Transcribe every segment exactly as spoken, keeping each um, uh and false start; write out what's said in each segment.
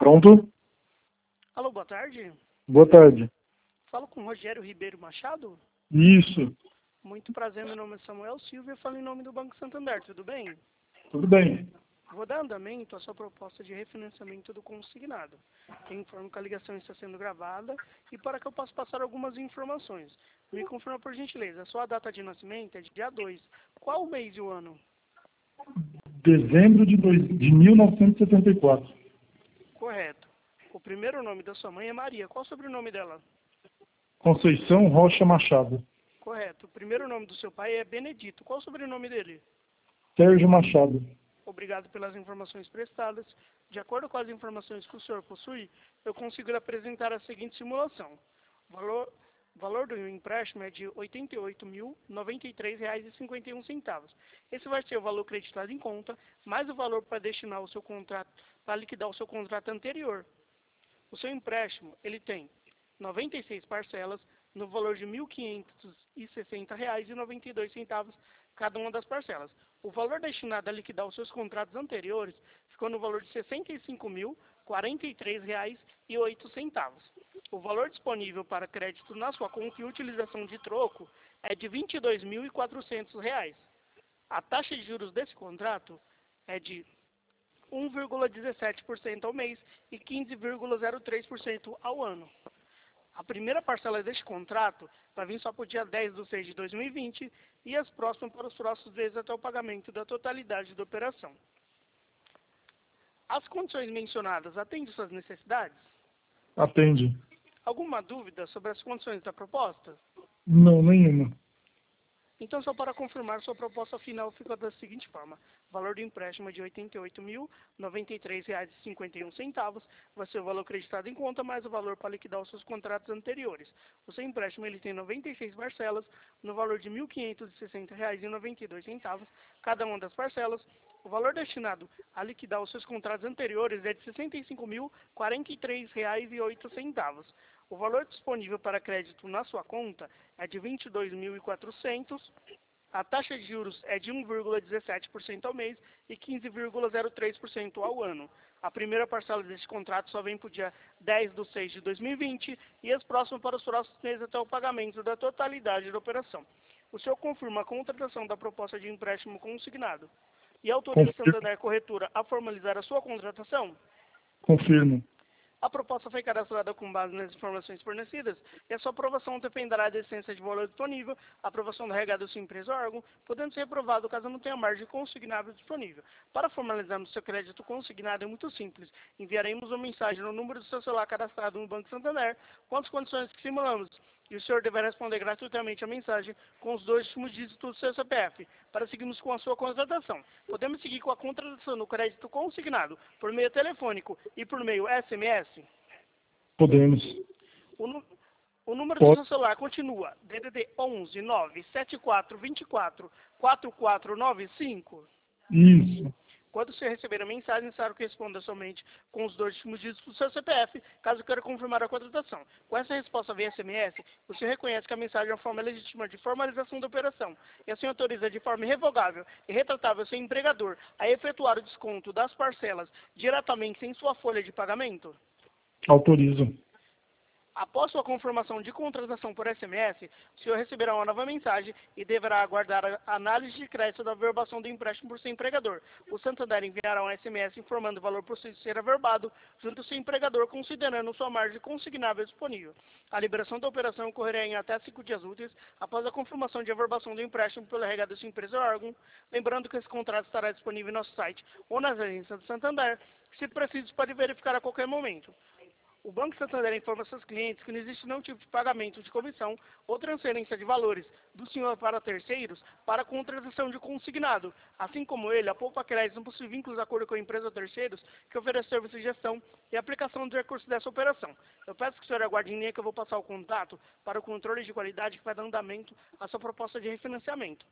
Pronto? Alô, boa tarde. Boa tarde. Falo com Rogério Ribeiro Machado. Isso. Muito prazer, meu nome é Samuel Silva e eu falo em nome do Banco Santander, tudo bem? Tudo bem. Vou dar andamento à sua proposta de refinanciamento do consignado. Eu informo que a ligação está sendo gravada e para que eu possa passar algumas informações. Me confirma por gentileza, a sua data de nascimento é de dia dois. Qual o mês e o ano? Dezembro de, dois, de mil novecentos e setenta e quatro. Correto. O primeiro nome da sua mãe é Maria. Qual o sobrenome dela? Conceição Rocha Machado. Correto. O primeiro nome do seu pai é Benedito. Qual o sobrenome dele? Sérgio Machado. Obrigado pelas informações prestadas. De acordo com as informações que o senhor possui, eu consigo lhe apresentar a seguinte simulação. O valor, valor do empréstimo é de oitenta e oito mil, noventa e três reais e cinquenta e um centavos. Esse vai ser o valor creditado em conta, mais o valor para destinar o seu contrato, para liquidar o seu contrato anterior. O seu empréstimo, ele tem noventa e seis parcelas no valor de mil quinhentos e sessenta reais e noventa e dois centavos cada uma das parcelas. O valor destinado a liquidar os seus contratos anteriores ficou no valor de sessenta e cinco mil, quarenta e três reais e oito centavos. O valor disponível para crédito na sua conta e utilização de troco é de vinte e dois mil e quatrocentos reais. A taxa de juros desse contrato é de um vírgula dezessete por cento ao mês e quinze vírgula zero três por cento ao ano. A primeira parcela deste contrato vai vir só para o dia dez de seis de dois mil e vinte e as próximas para os próximos meses até o pagamento da totalidade da operação. As condições mencionadas atendem suas necessidades? Atende. Alguma dúvida sobre as condições da proposta? Não, nenhuma. Então, só para confirmar, sua proposta final fica da seguinte forma. O valor do empréstimo é de oitenta e oito mil, noventa e três reais e cinquenta e um centavos. Vai ser o valor acreditado em conta, mais o valor para liquidar os seus contratos anteriores. O seu empréstimo ele tem noventa e seis parcelas, no valor de mil quinhentos e sessenta reais e noventa e dois centavos, cada uma das parcelas. O valor destinado a liquidar os seus contratos anteriores é de sessenta e cinco mil, quarenta e três reais e oito centavos. O valor disponível para crédito na sua conta é de vinte e dois mil e quatrocentos. A taxa de juros é de um vírgula dezessete por cento ao mês e quinze vírgula zero três por cento ao ano. A primeira parcela deste contrato só vem para o dia dez de seis de dois mil e vinte e as próximas para os próximos meses até o pagamento da totalidade da operação. O senhor confirma a contratação da proposta de empréstimo consignado e autoriza a Confirmo. Santander Corretora a formalizar a sua contratação? Confirmo. A proposta foi cadastrada com base nas informações fornecidas e a sua aprovação dependerá da essência de valor disponível, a aprovação da regada da sua empresa ou órgão, podendo ser reprovado caso não tenha margem consignável disponível. Para formalizarmos seu crédito consignado é muito simples. Enviaremos uma mensagem no número do seu celular cadastrado no Banco Santander com as condições que simulamos. E o senhor deverá responder gratuitamente a mensagem com os dois últimos dígitos do seu C P F, para seguirmos com a sua contratação. Podemos seguir com a contratação no crédito consignado por meio telefônico e por meio S M S? Podemos. O, nu- o número do Pode. seu celular continua D D D onze nove sete quatro dois quatro quatro quatro nove cinco. Isso. Quando você receber a mensagem, necessário que responda somente com os dois últimos dígitos do seu C P F, caso queira confirmar a contratação. Com essa resposta via S M S, você reconhece que a mensagem é uma forma legítima de formalização da operação e assim autoriza de forma irrevogável e retratável seu empregador a efetuar o desconto das parcelas diretamente em sua folha de pagamento? Autorizo. Após sua confirmação de contratação por S M S, o senhor receberá uma nova mensagem e deverá aguardar a análise de crédito da averbação do empréstimo por seu empregador. O Santander enviará um S M S informando o valor possível de ser averbado junto ao seu empregador, considerando sua margem consignável disponível. A liberação da operação ocorrerá em até cinco dias úteis após a confirmação de averbação do empréstimo pela regada da sua empresa ou órgão. Lembrando que esse contrato estará disponível em nosso site ou nas agências do Santander, que, se preciso, pode verificar a qualquer momento. O Banco Santander informa seus clientes que não existe nenhum tipo de pagamento de comissão ou transferência de valores do senhor para terceiros para a contratação de consignado. Assim como ele, a Poupa Crédito não possui vínculos de acordo com a empresa ou terceiros que oferece serviço de gestão e aplicação dos recursos dessa operação. Eu peço que o senhor aguarde em linha que eu vou passar o contato para o controle de qualidade que vai dar andamento à sua proposta de refinanciamento.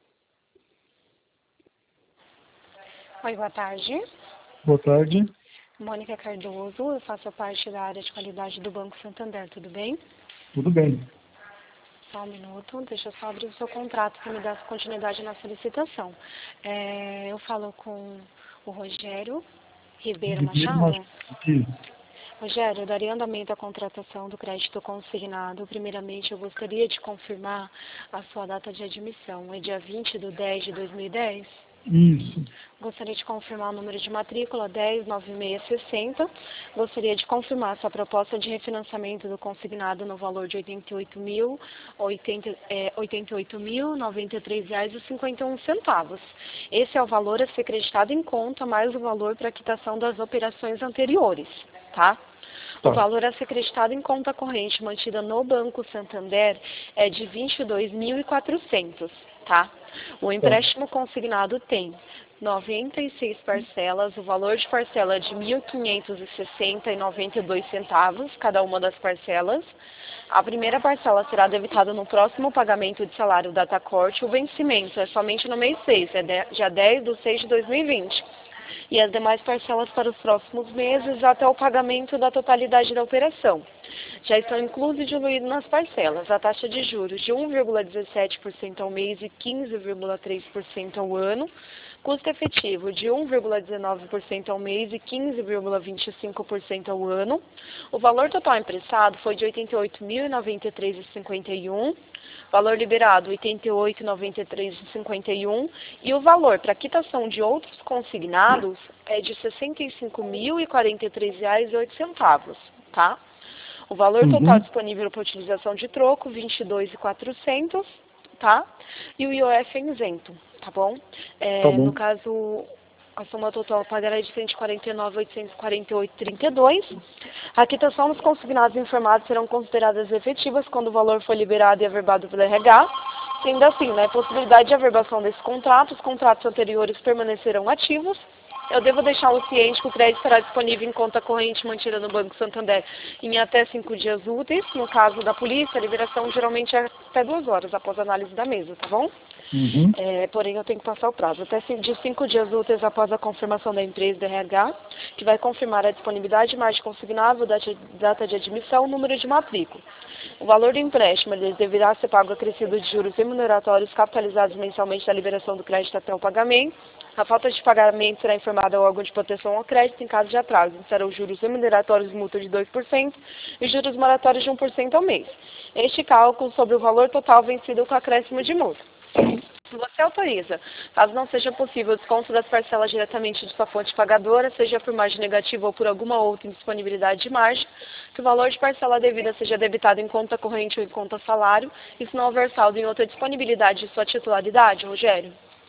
Oi, boa tarde. Boa tarde. Mônica Cardoso, eu faço parte da área de qualidade do Banco Santander, tudo bem? Tudo bem. Só um minuto, deixa eu só abrir o seu contrato para me dar continuidade na solicitação. É, eu falo com o Rogério Ribeiro Ribeiro Machado. Machado. Rogério, eu daria andamento à contratação do crédito consignado. Primeiramente, eu gostaria de confirmar a sua data de admissão. É dia vinte de dez de dois mil e dez? Isso. Gostaria de confirmar o número de matrícula dez nove seis seis zero. Gostaria de confirmar sua proposta de refinanciamento do consignado no valor de oitenta e oito mil, noventa e três reais e cinquenta e um centavos. Esse é o valor a ser creditado em conta, mais o valor para quitação das operações anteriores, tá? O valor a ser creditado em conta corrente mantida no Banco Santander é de vinte e dois mil e quatrocentos, tá? O empréstimo consignado tem noventa e seis parcelas, o valor de parcela é de mil quinhentos e sessenta reais e noventa e dois centavos, cada uma das parcelas. A primeira parcela será debitada no próximo pagamento de salário data corte. O vencimento é somente no mês seis, é dia dez de seis de dois mil e vinte. E as demais parcelas para os próximos meses até o pagamento da totalidade da operação. Já estão inclusos e diluídos nas parcelas a taxa de juros de um vírgula dezessete por cento ao mês e quinze vírgula três por cento ao ano, custo efetivo de um vírgula dezenove por cento ao mês e quinze vírgula vinte e cinco por cento ao ano. O valor total emprestado foi de oitenta e oito mil e noventa e três reais e cinquenta e um centavos. Valor liberado, oitenta e oito reais e noventa e três reais e cinquenta e um centavos. E o valor para quitação de outros consignados é de sessenta e cinco mil e quarenta e três reais e oito centavos, tá? O valor total Uhum. disponível para utilização de troco, vinte e dois mil e quatrocentos, tá? E o I O F é isento, tá bom? É, Tá bom. no caso, a soma total a pagar é de cento e quarenta e nove mil oitocentos e quarenta e oito reais e trinta e dois centavos. A quitação dos consignados informados serão consideradas efetivas quando o valor for liberado e averbado pelo R H. Sendo assim, na possibilidade de averbação desse contrato, os contratos anteriores permanecerão ativos. Eu devo deixá-lo ciente que o crédito estará disponível em conta corrente mantida no Banco Santander em até cinco dias úteis. No caso da polícia, a liberação geralmente é até duas horas após a análise da mesa, tá bom? Uhum. É, porém, eu tenho que passar o prazo. Até cin- de cinco dias úteis após a confirmação da empresa do R H, que vai confirmar a disponibilidade, margem consignável, data de, data de admissão, número de matrícula. O valor do empréstimo ele deverá ser pago acrescido de juros remuneratórios capitalizados mensalmente da liberação do crédito até o pagamento. A falta de pagamento será informada ao órgão de proteção ao crédito em caso de atraso. Serão juros remuneratórios multa de dois por cento e juros moratórios de um por cento ao mês. Este cálculo sobre o valor total vencido com acréscimo de multa. Se você autoriza, caso não seja possível o desconto das parcelas diretamente de sua fonte pagadora, seja por margem negativa ou por alguma outra indisponibilidade de margem, que o valor de parcela devida seja debitado em conta corrente ou em conta salário, e se não houver saldo em outra disponibilidade de sua titularidade, Rogério?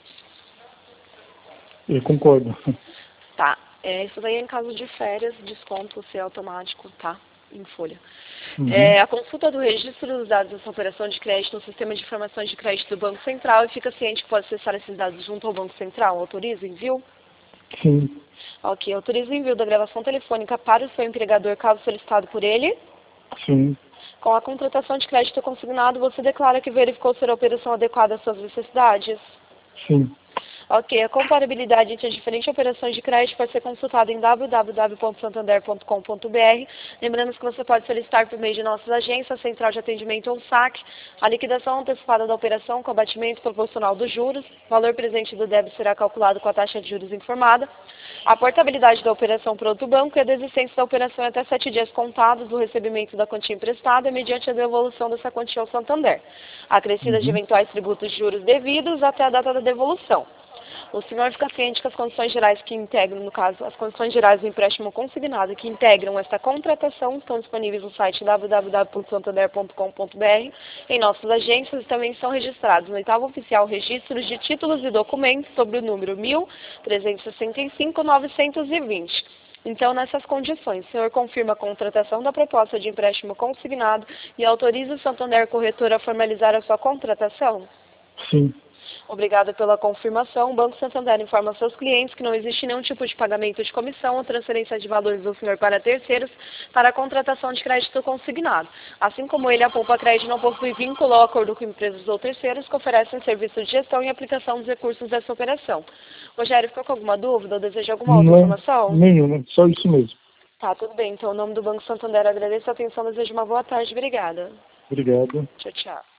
Eu concordo. Tá. É, isso daí é em caso de férias, desconto ser automático, tá? Em folha. Uhum. É, a consulta do registro dos dados dessa operação de crédito no sistema de informações de crédito do Banco Central e fica ciente que pode acessar esses dados junto ao Banco Central. Autoriza o envio? Sim. Ok. Autoriza o envio da gravação telefônica para o seu empregador, caso solicitado por ele. Sim. Com a contratação de crédito consignado, você declara que verificou ser a operação adequada às suas necessidades? Sim. Ok, a comparabilidade entre as diferentes operações de crédito pode ser consultada em w w w ponto santander ponto com ponto b r. Lembrando que você pode solicitar por meio de nossas agências, central de atendimento ou saque, a liquidação antecipada da operação com abatimento proporcional dos juros. O valor presente do débito será calculado com a taxa de juros informada. A portabilidade da operação por outro banco e a desistência da operação em até sete dias contados do recebimento da quantia emprestada mediante a devolução dessa quantia ao Santander, acrescida de Uhum. eventuais tributos de juros devidos até a data da devolução. O senhor fica ciente que as condições gerais que integram, no caso, as condições gerais do empréstimo consignado que integram esta contratação estão disponíveis no site w w w ponto santander ponto com ponto b r, em nossas agências e também são registrados no oitavo oficial registros de títulos e documentos sobre o número mil trezentos e sessenta e cinco novecentos e vinte. Então, nessas condições, o senhor confirma a contratação da proposta de empréstimo consignado e autoriza o Santander Corretor a formalizar a sua contratação? Sim. Obrigada pela confirmação. O Banco Santander informa aos seus clientes que não existe nenhum tipo de pagamento de comissão ou transferência de valores do senhor para terceiros para a contratação de crédito consignado. Assim como ele, a Poupa Crédito não possui vínculo ou acordo com empresas ou terceiros que oferecem serviço de gestão e aplicação dos recursos dessa operação. Rogério, ficou com alguma dúvida ou deseja alguma outra Não, informação? nenhuma, só isso mesmo. Tá, tudo bem. Então, em nome do Banco Santander, agradeço a atenção, desejo uma boa tarde. Obrigada. Obrigado. Tchau, tchau.